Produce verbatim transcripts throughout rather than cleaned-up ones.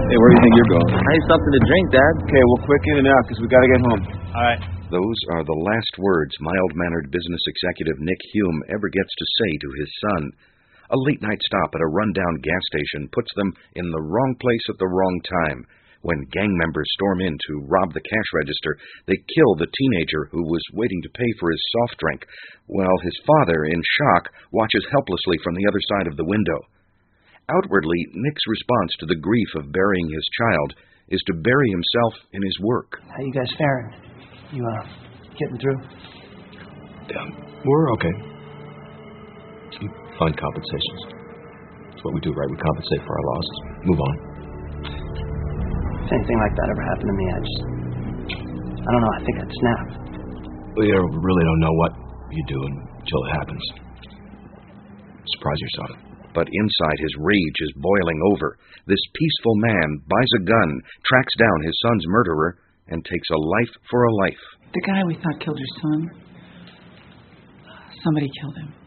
Hey, where do you think you're going? I need something to drink, Dad. Okay, well, quick in and out, because we got to get home. All right. Those are the last words mild-mannered business executive Nick Hume ever gets to say to his son. A late-night stop at a rundown gas station puts them in the wrong place at the wrong time. When gang members storm in to rob the cash register, they kill the teenager who was waiting to pay for his soft drink, while his father, in shock, watches helplessly from the other side of the window. Outwardly, Nick's response to the grief of burying his child is to bury himself in his work. How you guys faring? You, uh, getting through? Yeah, we're okay. We find compensations. That's what we do, right? We compensate for our losses. Move on. If anything like that ever happened to me, I just... I don't know, I think I'd snap. Well, you really don't know what you do until it happens. Surprise yourself. But inside, his rage is boiling over. This peaceful man buys a gun, tracks down his son's murderer, and takes a life for a life. The guy we thought killed your son, somebody killed him.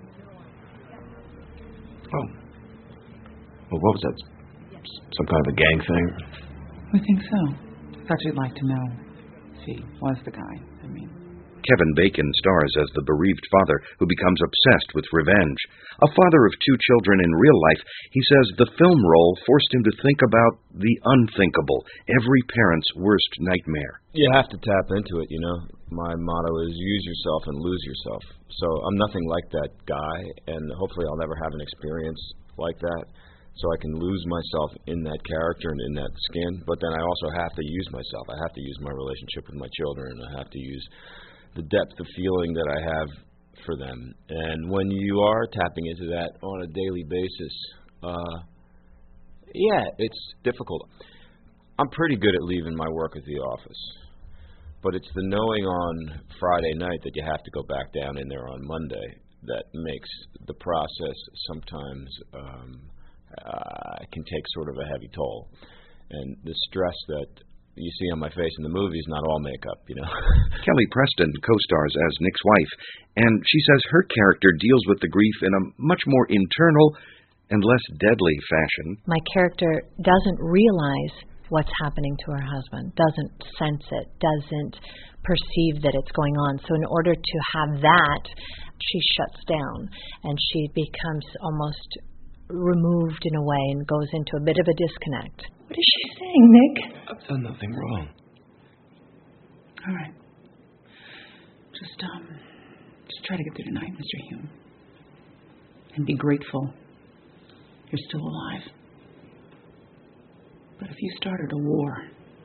Oh. Well, what was that? Some kind of a gang thing? We think so. Thought you'd like to know if he was the guy, I mean. Kevin Bacon stars as the bereaved father who becomes obsessed with revenge. A father of two children in real life, he says the film role forced him to think about the unthinkable, every parent's worst nightmare. You have to tap into it, you know. My motto is use yourself and lose yourself. So I'm nothing like that guy, and hopefully I'll never have an experience like that. So I can lose myself in that character and in that skin, but then I also have to use myself. I have to use my relationship with my children, and I have to use the depth of feeling that I have for them. And when you are tapping into that on a daily basis, uh, yeah, it's difficult. I'm pretty good at leaving my work at the office, but it's the knowing on Friday night that you have to go back down in there on Monday that makes the process sometimes um, uh, can take sort of a heavy toll. And the stress that you see on my face in the movie is not all makeup, you know. Kelly Preston co-stars as Nick's wife, and she says her character deals with the grief in a much more internal and less deadly fashion. My character doesn't realize what's happening to her husband, doesn't sense it, doesn't perceive that it's going on. So in order to have that, she shuts down, and she becomes almost removed in a way and goes into a bit of a disconnect. What is she saying, Nick? I've done nothing wrong. All right. Just, um, just try to get through tonight, Mister Hume. And be grateful you're still alive. But if you started a war,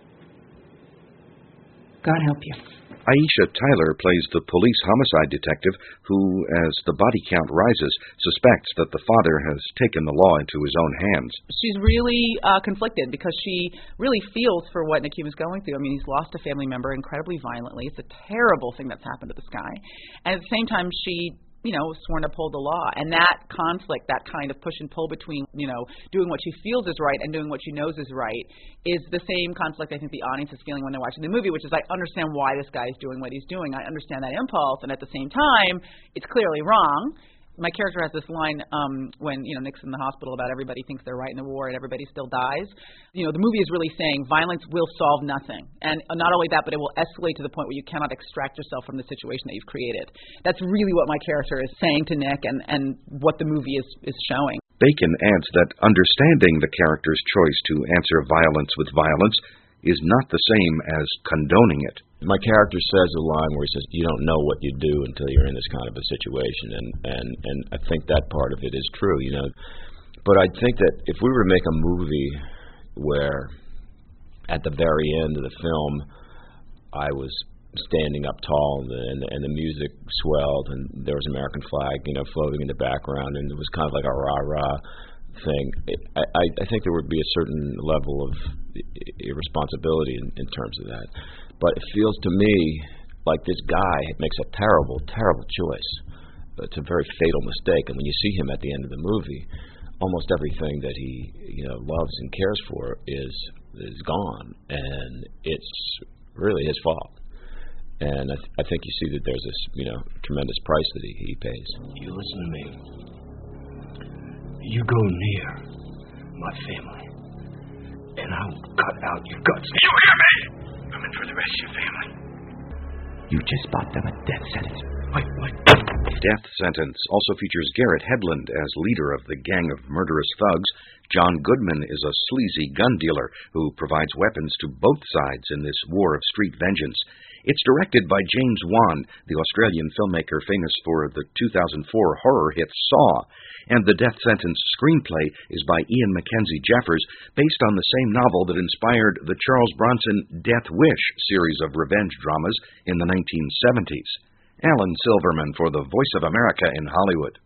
God help you. Aisha Tyler plays the police homicide detective who, as the body count rises, suspects that the father has taken the law into his own hands. She's really uh, conflicted because she really feels for what Nick Hume is going through. I mean, he's lost a family member incredibly violently. It's a terrible thing that's happened to this guy. And at the same time, she, you know, sworn to uphold the law. And that conflict, that kind of push and pull between, you know, doing what she feels is right and doing what she knows is right is the same conflict I think the audience is feeling when they're watching the movie, which is I understand why this guy is doing what he's doing. I understand that impulse, and at the same time, it's clearly wrong. My character has this line um, when, you know, Nick's in the hospital about everybody thinks they're right in the war and everybody still dies. You know, the movie is really saying violence will solve nothing. And not only that, but it will escalate to the point where you cannot extract yourself from the situation that you've created. That's really what my character is saying to Nick and, and what the movie is, is showing. Bacon adds that understanding the character's choice to answer violence with violence is not the same as condoning it. My character says a line where he says, you don't know what you do until you're in this kind of a situation, and, and, and I think that part of it is true, you know. But I think that if we were to make a movie where at the very end of the film I was standing up tall and the, and the, and the music swelled and there was an American flag, you know, floating in the background, and it was kind of like a rah-rah thing, I, I, I think there would be a certain level of irresponsibility in, in terms of that. But it feels to me like this guy makes a terrible, terrible choice. It's a very fatal mistake, and when you see him at the end of the movie, almost everything that he, you know, loves and cares for is is gone, and it's really his fault. And I, th- I think you see that there's this, you know, tremendous price that he, he pays. You listen to me. You go near my family, and I will cut out your guts. You hear me? I'm in for the rest of your family. You just bought them a death sentence. Wait, wait. Death Sentence also features Garrett Hedlund as leader of the gang of murderous thugs. John Goodman is a sleazy gun dealer who provides weapons to both sides in this war of street vengeance. It's directed by James Wan, the Australian filmmaker famous for the two thousand four horror hit Saw, and the Death Sentence screenplay is by Ian Mackenzie Jeffers, based on the same novel that inspired the Charles Bronson Death Wish series of revenge dramas in the nineteen seventies. Alan Silverman for the Voice of America in Hollywood.